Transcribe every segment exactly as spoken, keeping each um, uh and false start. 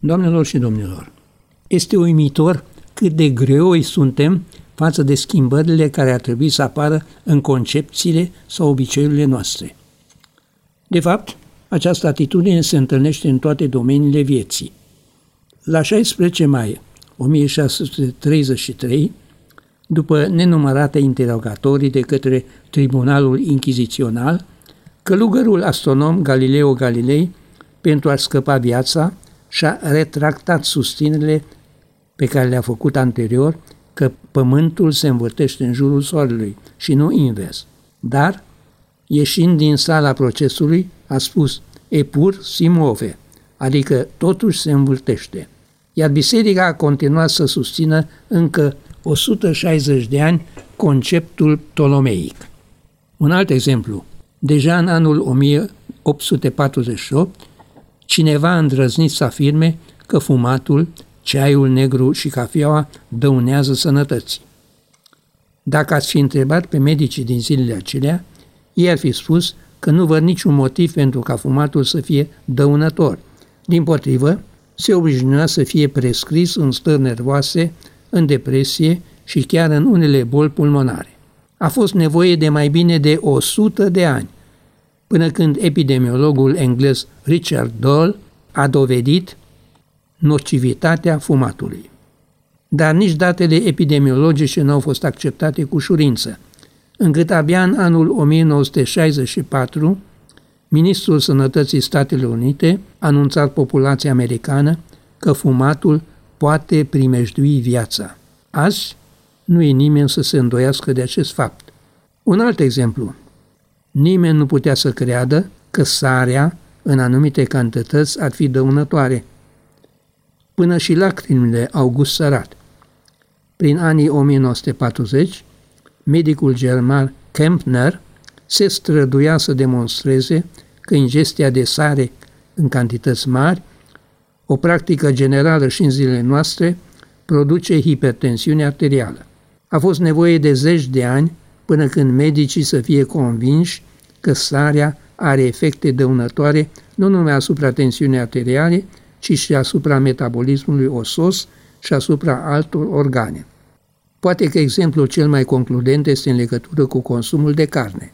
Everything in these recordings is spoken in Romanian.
Doamnelor și domnilor, este uimitor cât de greoi suntem față de schimbările care ar trebui să apară în concepțiile sau obiceiurile noastre. De fapt, această atitudine se întâlnește în toate domeniile vieții. La șaisprezece mai o mie șase sute treizeci și trei, după nenumărate interogatorii de către Tribunalul Inchizițional, călugărul astronom Galileo Galilei, pentru a scăpa viața, și-a retractat susținerile pe care le-a făcut anterior că Pământul se învârtește în jurul Soarelui și nu invers. Dar, ieșind din sala procesului, a spus "Epur si muove", adică totuși se învârtește. Iar biserica a continuat să susțină încă o sută șaizeci de ani conceptul ptolomeic. Un alt exemplu. Deja în anul o mie opt sute patruzeci și opt, cineva a îndrăznit să afirme că fumatul, ceaiul negru și cafeaua dăunează sănătății. Dacă ați fi întrebat pe medicii din zilele acelea, ei ar fi spus că nu văd niciun motiv pentru ca fumatul să fie dăunător. Dimpotrivă, se obișnuia să fie prescris în stări nervoase, în depresie și chiar în unele boli pulmonare. A fost nevoie de mai bine de o sută de ani, până când epidemiologul englez Richard Doll a dovedit nocivitatea fumatului. Dar nici datele epidemiologice nu au fost acceptate cu ușurință, încât abia în anul o mie nouă sute șaizeci și patru, Ministrul Sănătății Statelor Unite a anunțat populației americană că fumatul poate primejdui viața. Azi nu e nimeni să se îndoiască de acest fapt. Un alt exemplu. Nimeni nu putea să creadă că sarea în anumite cantități ar fi dăunătoare. Până și lacrimile au gust sărat. Prin anii o mie nouă sute patruzeci, medicul german Kempner se străduia să demonstreze că ingestia de sare în cantități mari, o practică generală și în zilele noastre, produce hipertensiune arterială. A fost nevoie de zeci de ani până când medicii să fie convinși că sarea are efecte dăunătoare nu numai asupra tensiunii arteriale, ci și asupra metabolismului osos și asupra altor organe. Poate că exemplul cel mai concludent este în legătură cu consumul de carne.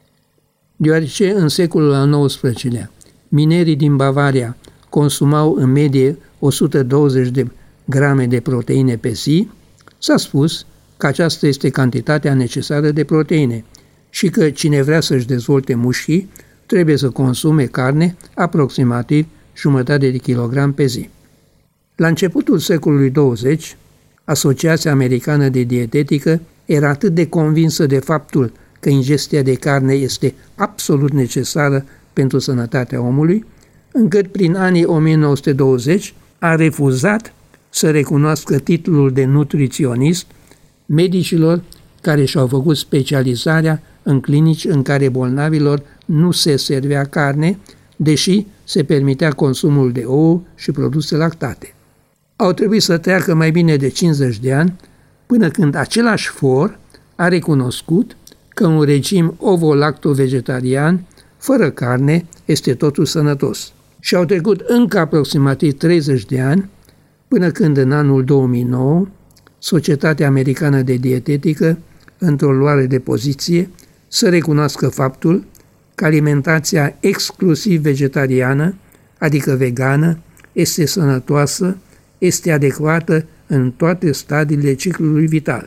Deoarece în secolul al nouăsprezecelea minerii din Bavaria consumau în medie o sută douăzeci de grame de proteine pe zi, s-a spus că aceasta este cantitatea necesară de proteine și că cine vrea să-și dezvolte mușchii trebuie să consume carne aproximativ jumătate de kilogram pe zi. La începutul secolului douăzeci, Asociația Americană de Dietetică era atât de convinsă de faptul că ingestia de carne este absolut necesară pentru sănătatea omului, încât prin anii o mie nouă sute douăzeci a refuzat să recunoască titlul de nutriționist medicilor care și-au făcut specializarea în clinici în care bolnavilor nu se servea carne, deși se permitea consumul de ouă și produse lactate. Au trebuit să treacă mai bine de cincizeci de ani până când același for a recunoscut că un regim ovo-lacto-vegetarian fără carne este totuși sănătos. Și au trecut încă aproximativ treizeci de ani până când în anul două mii nouă Societatea Americană de Dietetică, într-o luare de poziție, să recunoască faptul că alimentația exclusiv vegetariană, adică vegană, este sănătoasă, este adecvată în toate stadiile ciclului vital.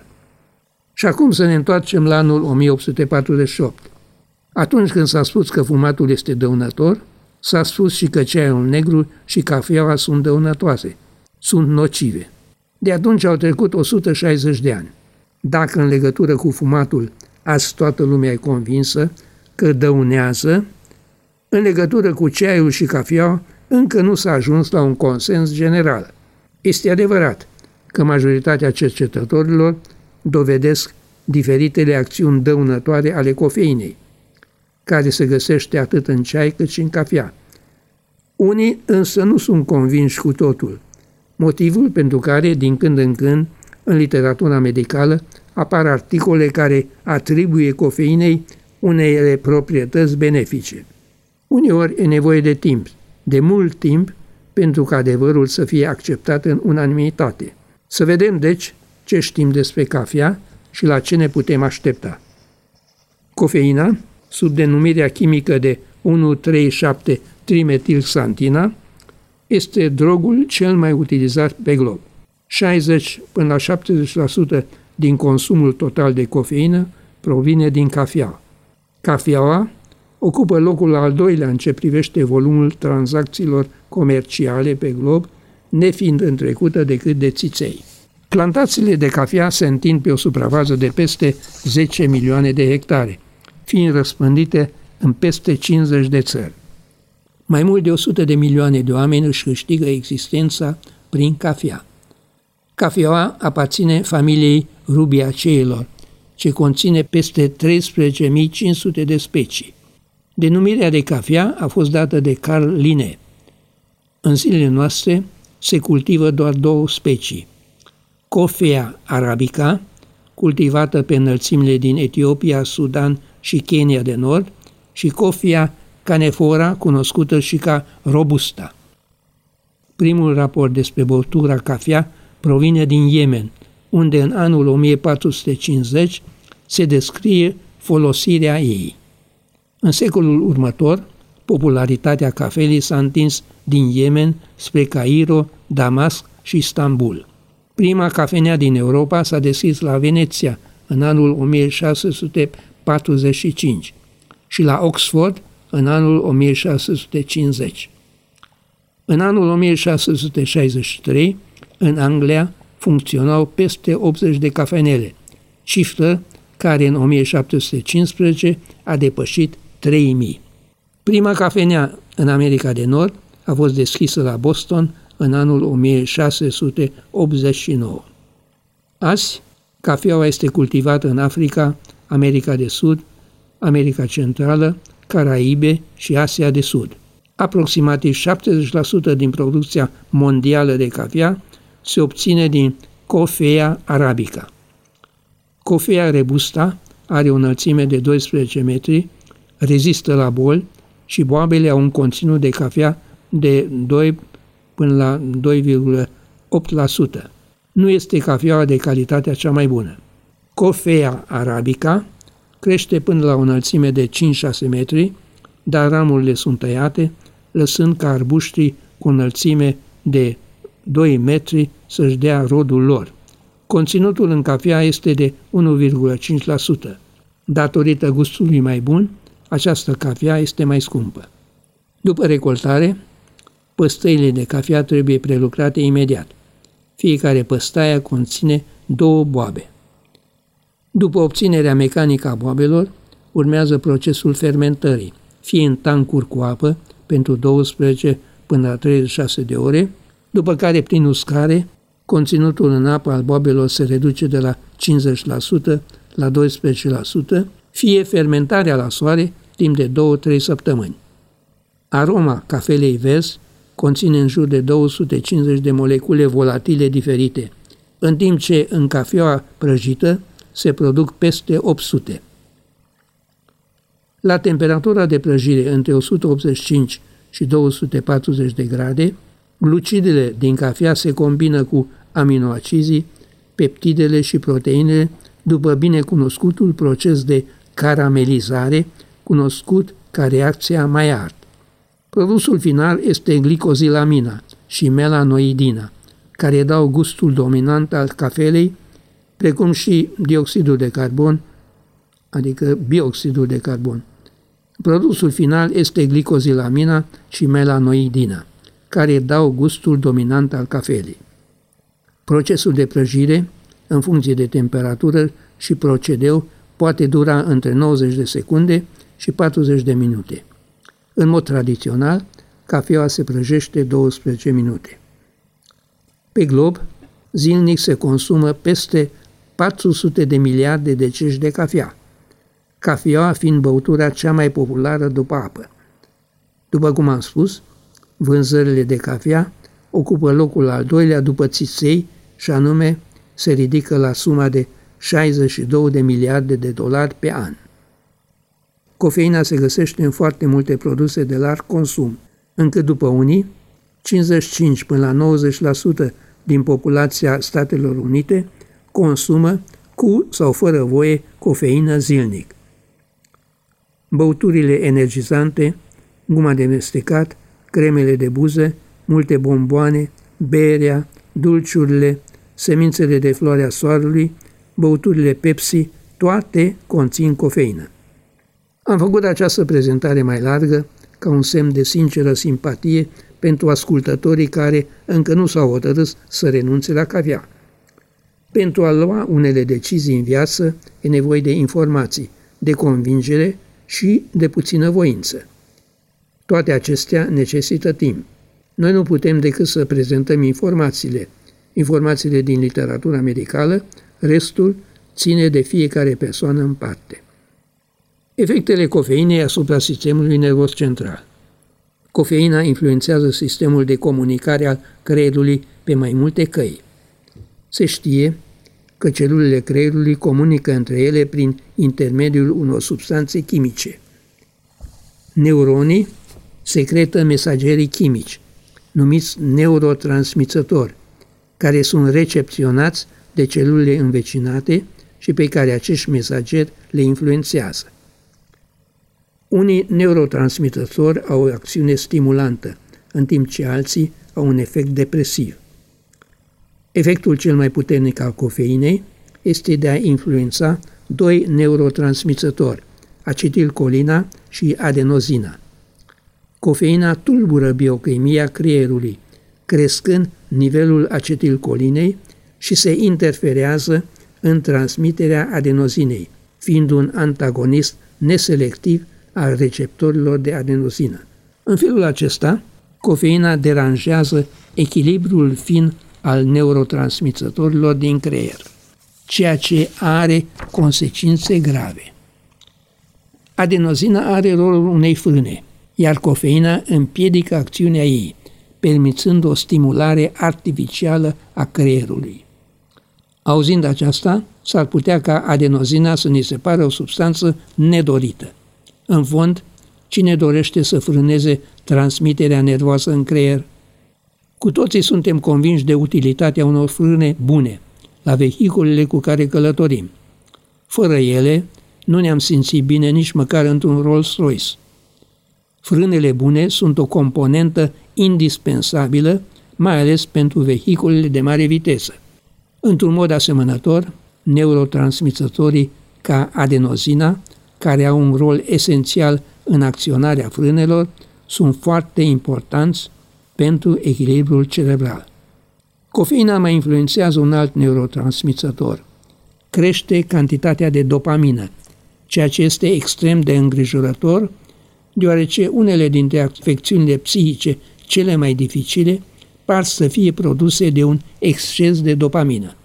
Și acum să ne întoarcem la anul o mie opt sute patruzeci și opt. Atunci când s-a spus că fumatul este dăunător, s-a spus și că ceaiul negru și cafeaua sunt dăunătoase, sunt nocive. De atunci au trecut o sută șaizeci de ani. Dacă în legătură cu fumatul azi toată lumea e convinsă că dăunează, în legătură cu ceaiul și cafeaua încă nu s-a ajuns la un consens general. Este adevărat că majoritatea cercetătorilor dovedesc diferitele acțiuni dăunătoare ale cofeinei, care se găsește atât în ceai cât și în cafea. Unii însă nu sunt convinși cu totul, motivul pentru care, din când în când, în literatura medicală, apar articole care atribuie cofeinei unele proprietăți benefice. Uneori e nevoie de timp, de mult timp, pentru ca adevărul să fie acceptat în unanimitate. Să vedem, deci, ce știm despre cafea și la ce ne putem aștepta. Cofeina, sub denumirea chimică de unu trei șapte trimetilxantina, este drogul cel mai utilizat pe glob. șaizeci până la șaptezeci la sută din consumul total de cofeină provine din cafea. Cafeaua ocupă locul al doilea în ce privește volumul tranzacțiilor comerciale pe glob, nefiind întrecută decât de țiței. Plantațiile de cafea se întind pe o suprafață de peste zece milioane de hectare, fiind răspândite în peste cincizeci de țări. Mai mult de o sută de milioane de oameni își câștigă existența prin cafea. Cafeaua aparține familiei rubiaceilor, ce conține peste treisprezece mii cinci sute de specii. Denumirea de cafea a fost dată de Carl Linné. În zilele noastre se cultivă doar două specii. Coffea arabica, cultivată pe înălțimile din Etiopia, Sudan și Kenya de Nord, și Coffea canephora, cunoscută și ca robusta. Primul raport despre băutura cafea provine din Yemen, unde în anul o mie patru sute cincizeci se descrie folosirea ei. În secolul următor, popularitatea cafelei s-a întins din Yemen spre Cairo, Damasc și Istanbul. Prima cafenea din Europa s-a deschis la Veneția în anul o mie șase sute patruzeci și cinci și la Oxford în anul o mie șase sute cincizeci. În anul o mie șase sute șaizeci și trei, în Anglia, funcționau peste optzeci de cafenele, cifră care în o mie șapte sute cincisprezece a depășit trei mii. Prima cafenea în America de Nord a fost deschisă la Boston în anul o mie șase sute optzeci și nouă. Azi, cafeaua este cultivată în Africa, America de Sud, America Centrală, Caraibe și Asia de Sud. Aproximativ șaptezeci la sută din producția mondială de cafea se obține din Coffea arabica. Coffea robusta are o înălțime de doisprezece metri, rezistă la boli și boabele au un conținut de cafea de doi până la doi virgulă opt la sută. Nu este cafeaua de calitatea cea mai bună. Coffea arabica crește până la o înălțime de cinci șase metri, dar ramurile sunt tăiate, lăsând ca arbuștii cu înălțime de doi metri să-și dea rodul lor. Conținutul în cafea este de unu virgulă cinci la sută. Datorită gustului mai bun, această cafea este mai scumpă. După recoltare, păstăile de cafea trebuie prelucrate imediat. Fiecare păstaie conține două boabe. După obținerea mecanică a boabelor, urmează procesul fermentării, fie în tancuri cu apă pentru douăsprezece până la treizeci și șase de ore, după care, prin uscare, conținutul în apă al boabelor se reduce de la cincizeci la sută la doisprezece la sută, fie fermentarea la soare timp de două trei săptămâni. Aroma cafelei verzi conține în jur de două sute cincizeci de molecule volatile diferite, în timp ce în cafeaua prăjită se produc peste opt sute. La temperatura de prăjire între o sută optzeci și cinci și două sute patruzeci de grade, glucidele din cafea se combină cu aminoacizii, peptidele și proteinele după binecunoscutul proces de caramelizare, cunoscut ca reacția Maillard. Produsul final este glicozilamina și melanoidina, care dau gustul dominant al cafelei, precum și dioxidul de carbon, adică bioxidul de carbon. Produsul final este glicozilamina și melanoidina, care dau gustul dominant al cafelei. Procesul de prăjire, în funcție de temperatură și procedeu, poate dura între nouăzeci de secunde și patruzeci de minute. În mod tradițional, cafeaua se prăjește douăsprezece minute. Pe glob, zilnic se consumă peste patru sute de miliarde de cești de cafea, cafeaua fiind băutura cea mai populară după apă. După cum am spus, vânzările de cafea ocupă locul al doilea după țiței și anume se ridică la suma de șaizeci și două de miliarde de dolari pe an. Cofeina se găsește în foarte multe produse de larg consum, încât după unii, cincizeci și cinci până la nouăzeci la sută din populația Statelor Unite consumă cu sau fără voie cofeină zilnic. Băuturile energizante, guma de mestecat, cremele de buză, multe bomboane, berea, dulciurile, semințele de floarea soarelui, băuturile Pepsi, toate conțin cofeină. Am făcut această prezentare mai largă ca un semn de sinceră simpatie pentru ascultătorii care încă nu s-au hotărât să renunțe la cafea. Pentru a lua unele decizii în viață e nevoie de informații, de convingere și de puțină voință. Toate acestea necesită timp. Noi nu putem decât să prezentăm informațiile, informațiile din literatura medicală, restul ține de fiecare persoană în parte. Efectele cofeinei asupra sistemului nervos central. Cofeina influențează sistemul de comunicare al creierului pe mai multe căi. Se știe că celulele creierului comunică între ele prin intermediul unor substanțe chimice. Neuronii secretă mesagerii chimici, numiți neurotransmițători, care sunt recepționați de celulele învecinate și pe care acești mesageri le influențează. Unii neurotransmițători au o acțiune stimulantă, în timp ce alții au un efect depresiv. Efectul cel mai puternic al cofeinei este de a influența doi neurotransmițători, acetilcolina și adenozina. Cofeina tulbură biochimia creierului, crescând nivelul acetilcolinei și se interferează în transmiterea adenozinei, fiind un antagonist neselectiv al receptorilor de adenozină. În felul acesta, cofeina deranjează echilibrul fin al neurotransmițătorilor din creier, ceea ce are consecințe grave. Adenozina are rolul unei frâne, iar cofeina împiedică acțiunea ei, permițând o stimulare artificială a creierului. Auzind aceasta, s-ar putea ca adenozina să ni se pară o substanță nedorită. În fond, cine dorește să frâneze transmiterea nervoasă în creier? Cu toții suntem convinși de utilitatea unor frâne bune la vehiculele cu care călătorim. Fără ele, nu ne-am simțit bine nici măcar într-un Rolls-Royce. Frânele bune sunt o componentă indispensabilă, mai ales pentru vehiculele de mare viteză. Într-un mod asemănător, neurotransmițătorii ca adenozina, care au un rol esențial în acționarea frânelor, sunt foarte importanți pentru echilibrul cerebral. Cofeina mai influențează un alt neurotransmițător. Crește cantitatea de dopamină, ceea ce este extrem de îngrijorător, deoarece unele dintre afecțiunile psihice cele mai dificile par să fie produse de un exces de dopamină.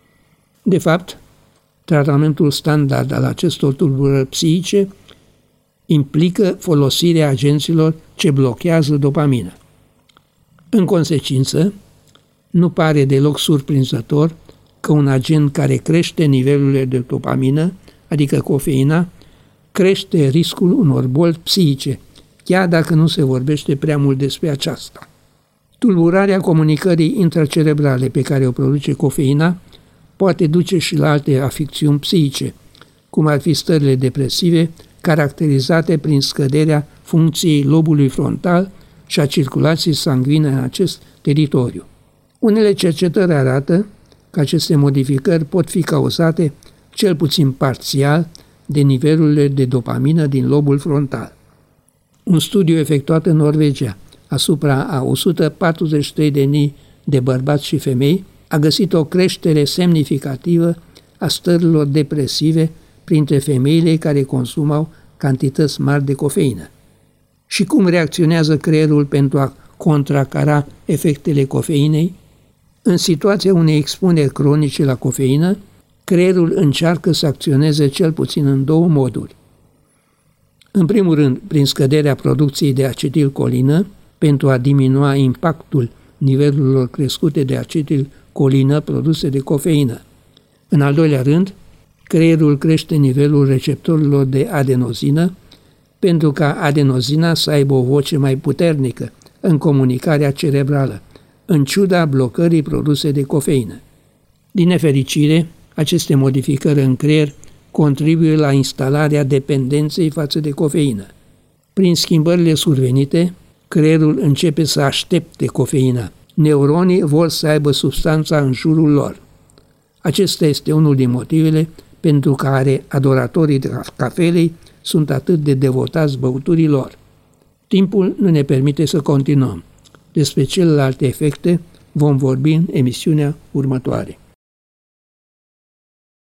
De fapt, tratamentul standard al acestor tulburări psihice implică folosirea agenților ce blochează dopamina. În consecință, nu pare deloc surprinzător că un agent care crește nivelurile de dopamină, adică cofeina, crește riscul unor boli psihice, chiar dacă nu se vorbește prea mult despre aceasta. Tulburarea comunicării intracerebrale pe care o produce cofeina poate duce și la alte afecțiuni psihice, cum ar fi stările depresive, caracterizate prin scăderea funcției lobului frontal și a circulației sanguine în acest teritoriu. Unele cercetări arată că aceste modificări pot fi cauzate, cel puțin parțial, de nivelurile de dopamină din lobul frontal. Un studiu efectuat în Norvegia asupra a o sută patruzeci și trei de mii de bărbați și femei a găsit o creștere semnificativă a stărilor depresive printre femeile care consumau cantități mari de cofeină. Și cum reacționează creierul pentru a contracara efectele cofeinei? În situația unei expuneri cronice la cofeină, creierul încearcă să acționeze cel puțin în două moduri. În primul rând, prin scăderea producției de acetilcolină, pentru a diminua impactul nivelurilor crescute de acetilcolină produse de cofeină. În al doilea rând, creierul crește nivelul receptorilor de adenozină pentru ca adenozina să aibă o voce mai puternică, în comunicarea cerebrală, în ciuda blocării produse de cofeină. Din nefericire, aceste modificări în creier contribuie la instalarea dependenței față de cofeină. Prin schimbările survenite, creierul începe să aștepte cofeina. Neuronii vor să aibă substanța în jurul lor. Acesta este unul din motivele pentru care adoratorii de cafelei sunt atât de devotați băuturii lor. Timpul nu ne permite să continuăm. Despre celelalte efecte vom vorbi în emisiunea următoare.